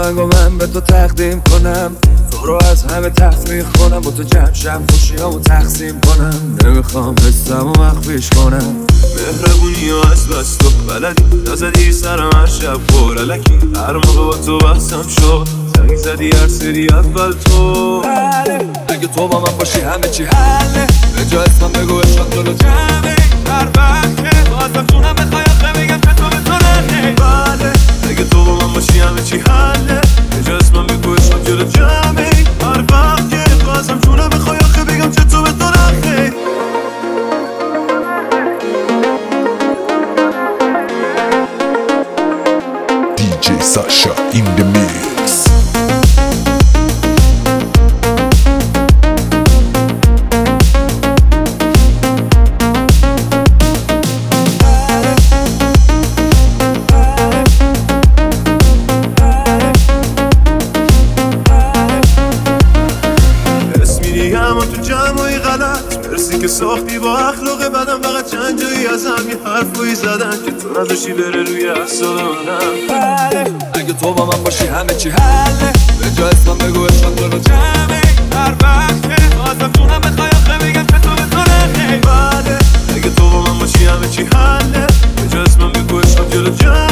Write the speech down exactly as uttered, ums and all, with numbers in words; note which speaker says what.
Speaker 1: آهنگو من به تو تقدیم کنم، تو رو از همه تفریح کنم، با تو جمع شم خوشیامو تقسیم کنم. نمیخوام حسمو مخفیش کنم، مهربونی و از بس تو بلدی، نزدی سرم هر شب خور علکی، هر موقع با تو بحثم شد زنگ زدی هر سری اول تو. بله اگه تو با من باشی همه چی حله، به جا اسمم بگو عشقم جلو جمعه، هر وقت که بازم جونم بخوای آخه بگم که تو به تو نخی. بله اگه تو با من باشی همه چی حله، به جا اسمم بگو عشقم جلو جمعه، هر وقت که بازم جونم بخوای آخه بگم که تو به تو نخی.
Speaker 2: دی جی Sasha in the mix.
Speaker 1: که ساختی با اخلاق بدم، فقط چند جایی از هم یه حرفایی زدن که تو نداشتی بره روی اعصاب منم. بله اگه تو با من باشی همه چی حله، به جا اسمم بگو عشقم جلو جمعه، هر وقت که بازم جونم بخوای آخه بگم که تو به تو نخی. بله اگه تو با من باشی همه چی حله، به جا اسمم بگو عشقم جلو جمعه.